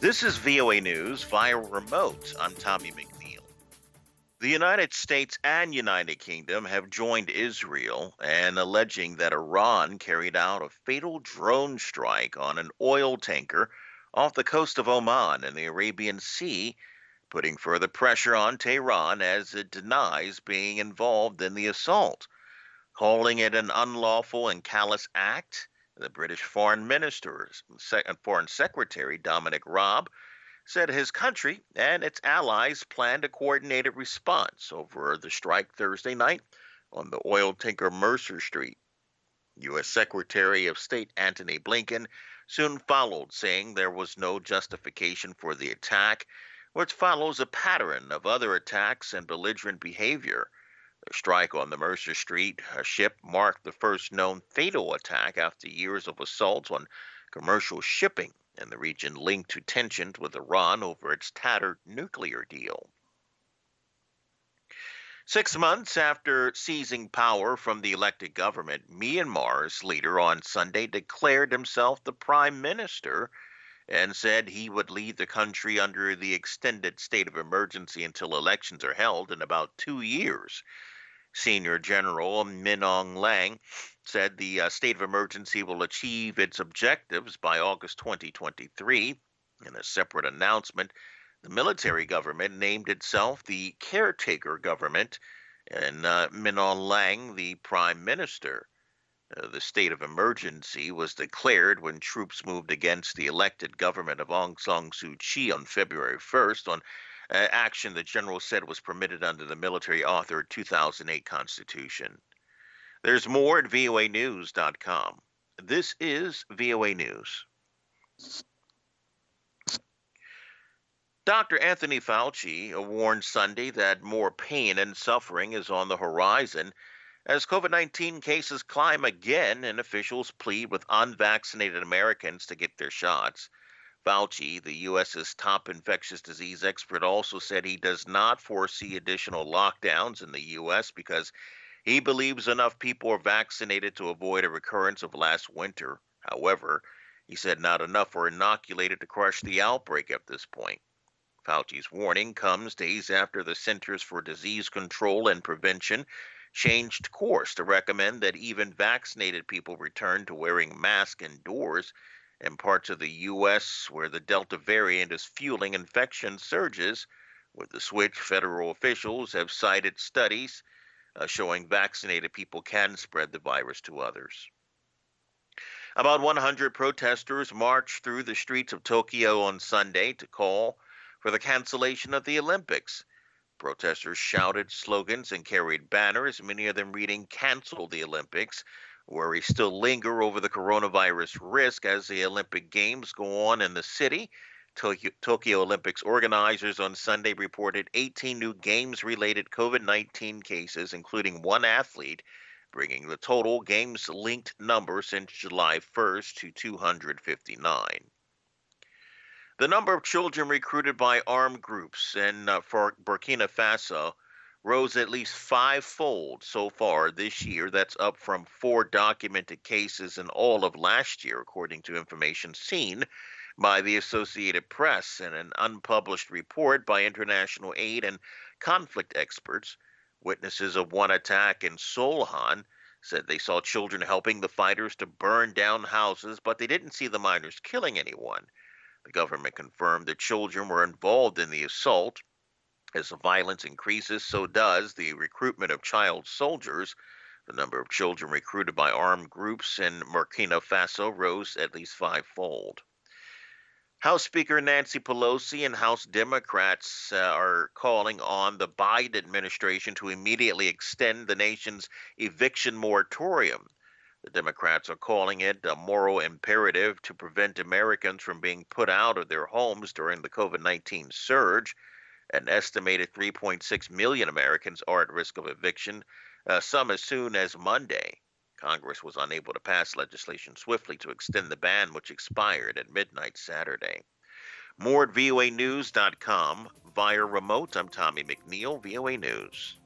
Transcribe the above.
This is VOA News via remote. I'm Tommy McNeil. The United States and United Kingdom have joined Israel in alleging that Iran carried out a fatal drone strike on an oil tanker off the coast of Oman in the Arabian Sea, putting further pressure on Tehran as it denies being involved in the assault. Calling it an unlawful and callous act, the British Foreign Secretary Dominic Raab said his country and its allies planned a coordinated response over the strike Thursday night on the oil tanker Mercer Street. U.S. Secretary of State Antony Blinken soon followed, saying there was no justification for the attack, which follows a pattern of other attacks and belligerent behavior. The strike on the Mercer Street ship marked the first known fatal attack after years of assaults on commercial shipping in the region linked to tensions with Iran over its tattered nuclear deal. 6 months after seizing power from the elected government, Myanmar's leader on Sunday declared himself the prime minister and said he would lead the country under the extended state of emergency until elections are held in about 2 years. Senior General Min Aung Hlaing said the state of emergency will achieve its objectives by August 2023. In a separate announcement, the military government named itself the caretaker government and Min Aung Hlaing the prime minister. The state of emergency was declared when troops moved against the elected government of Aung San Suu Kyi on February 1st on action the general said was permitted under the military-authored 2008 Constitution. There's more at voanews.com. This is VOA News. Dr. Anthony Fauci warned Sunday that more pain and suffering is on the horizon as COVID-19 cases climb again and officials plead with unvaccinated Americans to get their shots. Fauci, the U.S.'s top infectious disease expert, also said he does not foresee additional lockdowns in the U.S. because he believes enough people are vaccinated to avoid a recurrence of last winter. However, he said not enough are inoculated to crush the outbreak at this point. Fauci's warning comes days after the Centers for Disease Control and Prevention changed course to recommend that even vaccinated people return to wearing masks indoors. In parts of the U.S. where the Delta variant is fueling infection surges. With the switch, federal officials have cited studies showing vaccinated people can spread the virus to others. About 100 protesters marched through the streets of Tokyo on Sunday to call for the cancellation of the Olympics. Protesters shouted slogans and carried banners, many of them reading "Cancel the Olympics." Worries still linger over the coronavirus risk as the Olympic Games go on in the city. Tokyo Olympics organizers on Sunday reported 18 new Games-related COVID-19 cases, including one athlete, bringing the total Games-linked number since July 1st to 259. The number of children recruited by armed groups in Burkina Faso rose at least fivefold so far this year. That's up from 4 documented cases in all of last year, according to information seen by the Associated Press in an unpublished report by international aid and conflict experts. Witnesses of one attack in Solhan said they saw children helping the fighters to burn down houses, but they didn't see the miners killing anyone. The government confirmed that children were involved in the assault. As the violence increases, so does the recruitment of child soldiers. The number of children recruited by armed groups in Burkina Faso rose at least fivefold. House Speaker Nancy Pelosi and House Democrats are calling on the Biden administration to immediately extend the nation's eviction moratorium. The Democrats are calling it a moral imperative to prevent Americans from being put out of their homes during the COVID-19 surge. An estimated 3.6 million Americans are at risk of eviction, some as soon as Monday. Congress was unable to pass legislation swiftly to extend the ban, which expired at midnight Saturday. More at voanews.com. Via remote, I'm Tommy McNeil, VOA News.